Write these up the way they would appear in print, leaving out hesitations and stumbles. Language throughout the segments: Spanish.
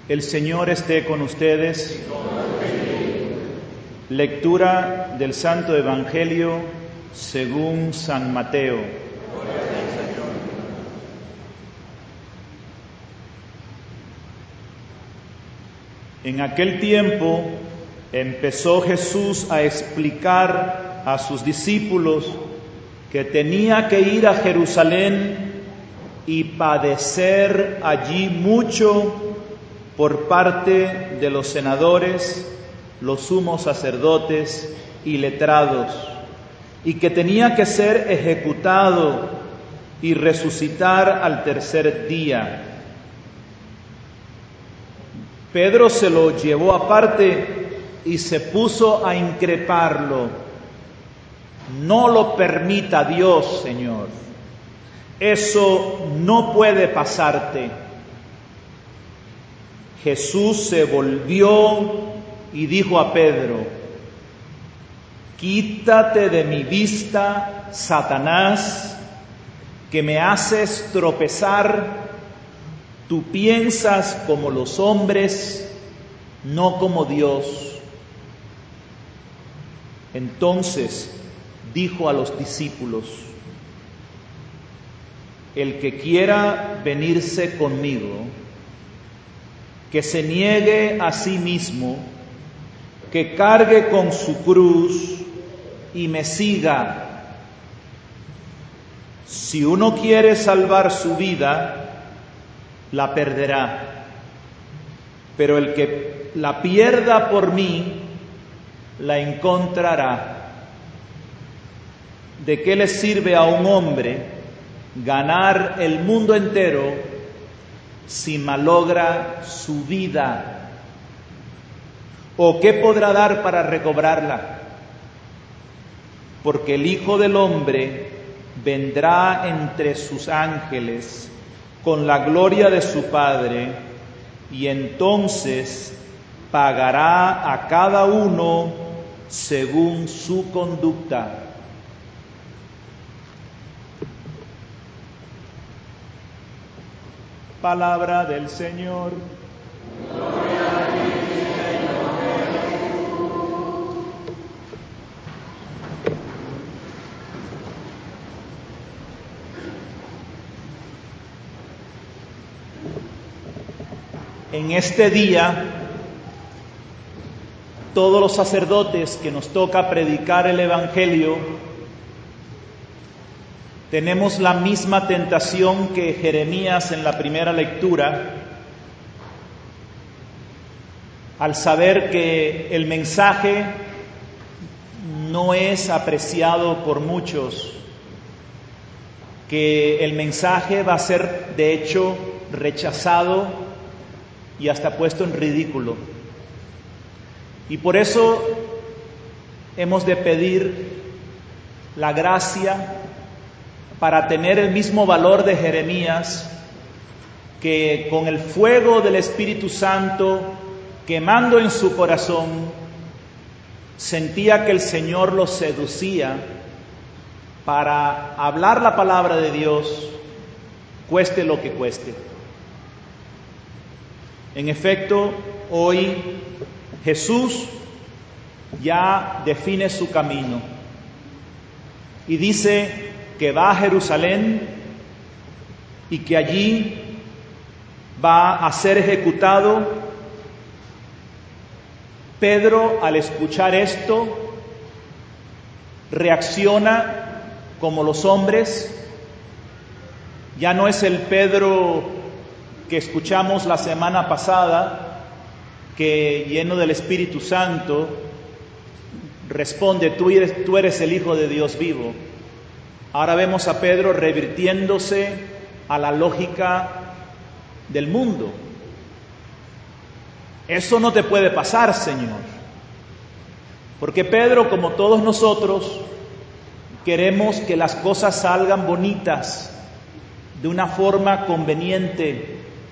El Señor esté con ustedes. Lectura del Santo Evangelio según San Mateo. En aquel tiempo empezó Jesús a explicar a sus discípulos que tenía que ir a Jerusalén y padecer allí mucho por parte de los senadores, los sumos sacerdotes y letrados, y que tenía que ser ejecutado y resucitar al tercer día. Pedro se lo llevó aparte y se puso a increparlo. No lo permita Dios, Señor. Eso no puede pasarte. Jesús se volvió y dijo a Pedro: quítate de mi vista, Satanás, que me haces tropezar. Tú piensas como los hombres, no como Dios. Entonces dijo a los discípulos: el que quiera venirse conmigo, que se niegue a sí mismo, que cargue con su cruz y me siga. Si uno quiere salvar su vida, la perderá. Pero el que la pierda por mí, la encontrará. ¿De qué le sirve a un hombre ganar el mundo entero si malogra su vida? ¿O qué podrá dar para recobrarla? Porque el Hijo del Hombre vendrá entre sus ángeles con la gloria de su Padre, y entonces pagará a cada uno según su conducta. Palabra del Señor. Gloria a ti, Señor. En este día, todos los sacerdotes que nos toca predicar el Evangelio, tenemos la misma tentación que Jeremías en la primera lectura, al saber que el mensaje no es apreciado por muchos, que el mensaje va a ser de hecho rechazado y hasta puesto en ridículo. Y por eso hemos de pedir la gracia para tener el mismo valor de Jeremías, que con el fuego del Espíritu Santo quemando en su corazón, sentía que el Señor lo seducía para hablar la palabra de Dios, cueste lo que cueste. En efecto, hoy Jesús ya define su camino y dice que va a Jerusalén y que allí va a ser ejecutado. Pedro, al escuchar esto, reacciona como los hombres. Ya no es el Pedro que escuchamos la semana pasada, que lleno del Espíritu Santo responde: tú eres el Hijo de Dios vivo. Ahora vemos a Pedro revirtiéndose a la lógica del mundo. Eso no te puede pasar, Señor. Porque Pedro, como todos nosotros, queremos que las cosas salgan bonitas, de una forma conveniente.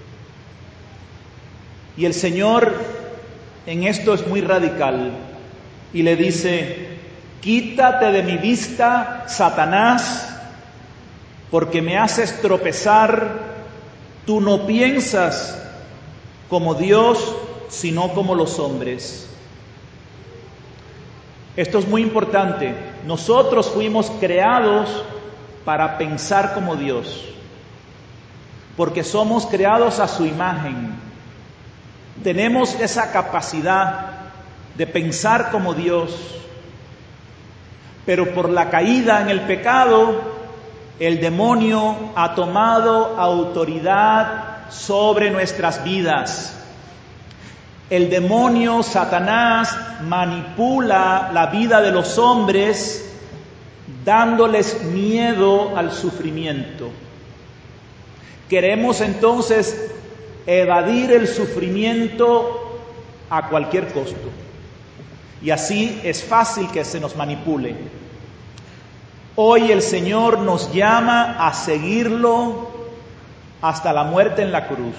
Y el Señor en esto es muy radical y le dice: quítate de mi vista, Satanás, porque me haces tropezar. Tú no piensas como Dios, sino como los hombres. Esto es muy importante. Nosotros fuimos creados para pensar como Dios, porque somos creados a su imagen. Tenemos esa capacidad de pensar como Dios, pero por la caída en el pecado, el demonio ha tomado autoridad sobre nuestras vidas. El demonio, Satanás, manipula la vida de los hombres dándoles miedo al sufrimiento. Queremos entonces evadir el sufrimiento a cualquier costo. Y así es fácil que se nos manipule. Hoy el Señor nos llama a seguirlo hasta la muerte en la cruz.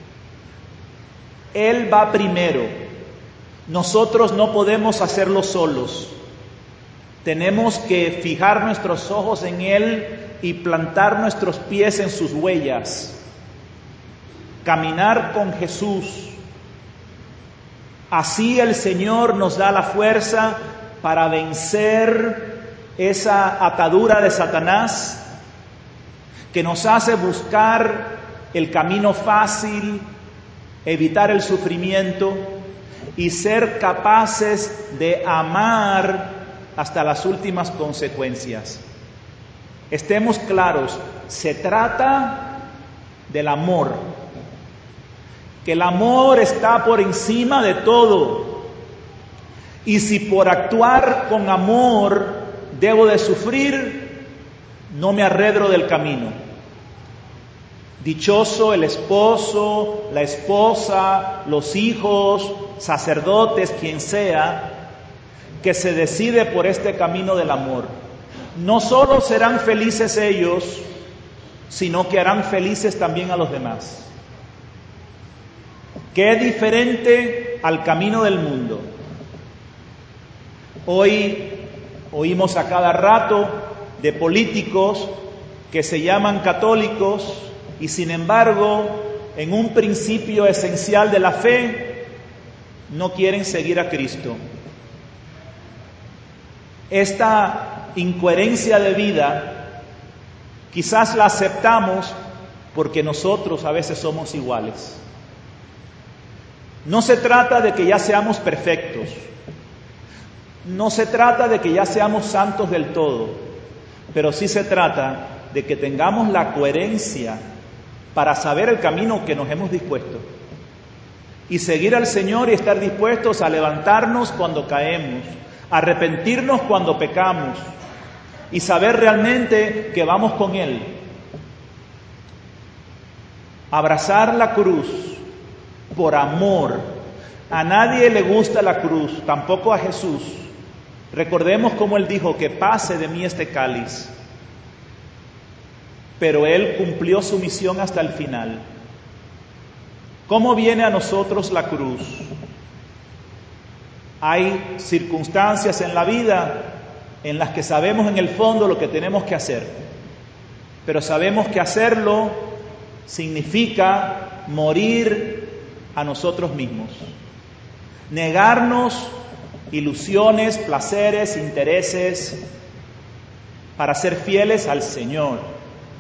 Él va primero. Nosotros no podemos hacerlo solos. Tenemos que fijar nuestros ojos en Él y plantar nuestros pies en sus huellas. Caminar con Jesús. Así el Señor nos da la fuerza para vencer esa atadura de Satanás que nos hace buscar el camino fácil, evitar el sufrimiento y ser capaces de amar hasta las últimas consecuencias. Estemos claros, se trata del amor, que el amor está por encima de todo. Y si por actuar con amor debo de sufrir, no me arredro del camino. Dichoso el esposo, la esposa, los hijos, sacerdotes, quien sea, que se decide por este camino del amor. No solo serán felices ellos, sino que harán felices también a los demás. Qué diferente al camino del mundo. Hoy oímos a cada rato de políticos que se llaman católicos y sin embargo, en un principio esencial de la fe, no quieren seguir a Cristo. Esta incoherencia de vida quizás la aceptamos porque nosotros a veces somos iguales. No se trata de que ya seamos perfectos, no se trata de que ya seamos santos del todo, pero sí se trata de que tengamos la coherencia para saber el camino que nos hemos dispuesto y seguir al Señor y estar dispuestos a levantarnos cuando caemos, a arrepentirnos cuando pecamos y saber realmente que vamos con Él. Abrazar la cruz por amor. A nadie le gusta la cruz, tampoco a Jesús. Recordemos cómo Él dijo, que pase de mí este cáliz. Pero Él cumplió su misión hasta el final. ¿Cómo viene a nosotros la cruz? Hay circunstancias en la vida en las que sabemos en el fondo lo que tenemos que hacer, pero sabemos que hacerlo significa morir a nosotros mismos, negarnos ilusiones, placeres, intereses, para ser fieles al Señor.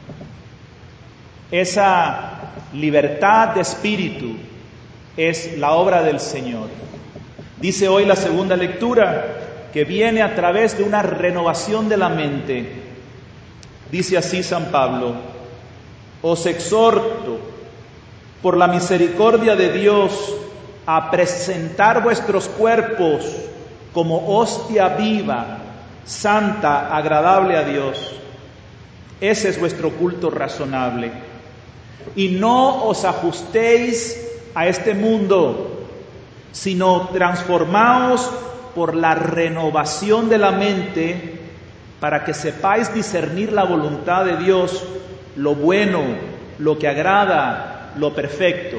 Esa libertad de espíritu es la obra del Señor. Dice hoy la segunda lectura que viene a través de una renovación de la mente. Dice así San Pablo: os exhorto por la misericordia de Dios a presentar vuestros cuerpos como hostia viva, santa, agradable a Dios. Ese es vuestro culto razonable. Y no os ajustéis a este mundo, sino transformaos por la renovación de la mente, para que sepáis discernir la voluntad de Dios, lo bueno, lo que agrada, lo perfecto.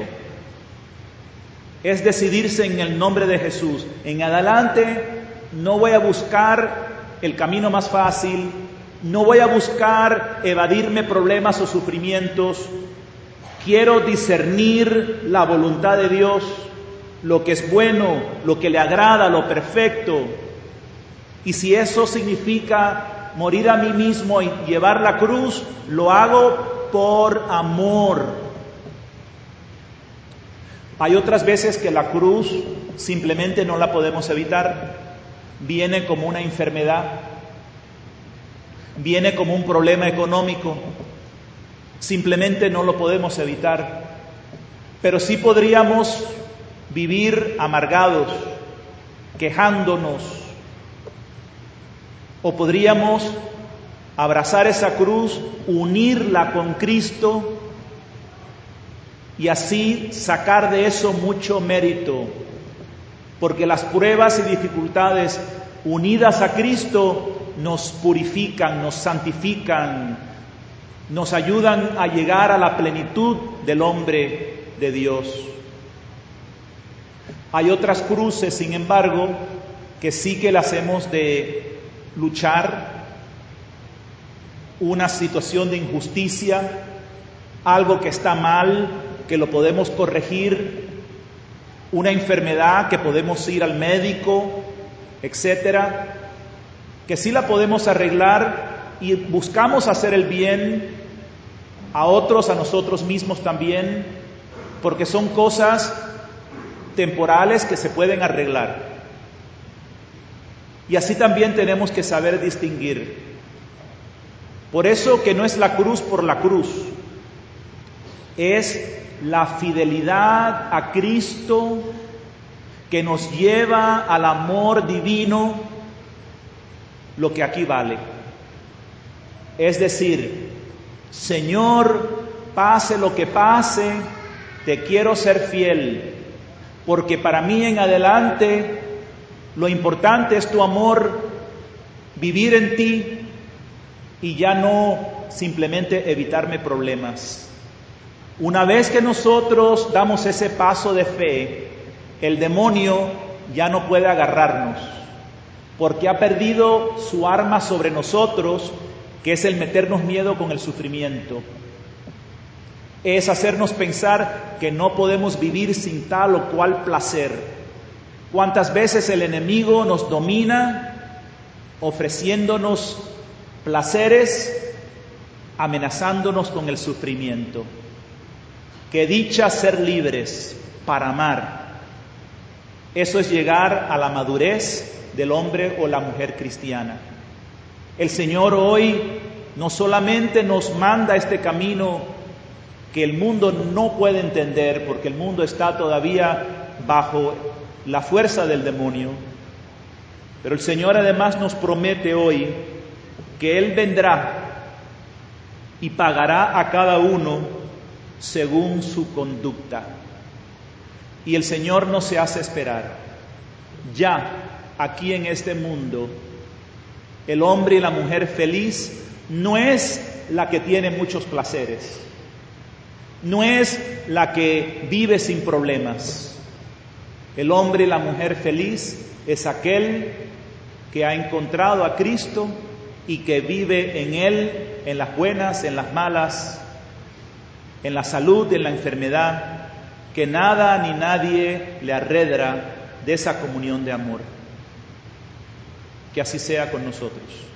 Es decidirse en el nombre de Jesús. En adelante no voy a buscar el camino más fácil, no voy a buscar evadirme problemas o sufrimientos, quiero discernir la voluntad de Dios, lo que es bueno, lo que le agrada, lo perfecto. Y si eso significa morir a mí mismo y llevar la cruz, lo hago por amor. Hay otras veces que la cruz simplemente no la podemos evitar. Viene como una enfermedad, viene como un problema económico. Simplemente no lo podemos evitar. Pero sí podríamos vivir amargados, quejándonos, o podríamos abrazar esa cruz, unirla con Cristo y así sacar de eso mucho mérito, porque las pruebas y dificultades unidas a Cristo nos purifican, nos santifican, nos ayudan a llegar a la plenitud del hombre de Dios. Hay otras cruces, sin embargo, que sí que las hemos de luchar, una situación de injusticia, algo que está mal, que lo podemos corregir, una enfermedad que podemos ir al médico, etcétera, que sí la podemos arreglar y buscamos hacer el bien a otros, a nosotros mismos también, porque son cosas temporales que se pueden arreglar. Y así también tenemos que saber distinguir. Por eso que no es la cruz por la cruz, es la fidelidad a Cristo que nos lleva al amor divino lo que aquí vale. Es decir, Señor, pase lo que pase, te quiero ser fiel, porque para mí en adelante lo importante es tu amor, vivir en ti y ya no simplemente evitarme problemas. Una vez que nosotros damos ese paso de fe, el demonio ya no puede agarrarnos, porque ha perdido su arma sobre nosotros, que es el meternos miedo con el sufrimiento. Es hacernos pensar que no podemos vivir sin tal o cual placer. ¿Cuántas veces el enemigo nos domina ofreciéndonos placeres, amenazándonos con el sufrimiento? Qué dicha ser libres para amar. Eso es llegar a la madurez del hombre o la mujer cristiana. El Señor hoy no solamente nos manda este camino que el mundo no puede entender, porque el mundo está todavía bajo la fuerza del demonio, pero el Señor además nos promete hoy que Él vendrá y pagará a cada uno según su conducta. Y el Señor no se hace esperar. Ya aquí en este mundo, el hombre y la mujer feliz no es la que tiene muchos placeres, no es la que vive sin problemas. El hombre y la mujer feliz es aquel que ha encontrado a Cristo y que vive en Él, en las buenas, en las malas, en la salud, en la enfermedad, que nada ni nadie le arredra de esa comunión de amor. Que así sea con nosotros.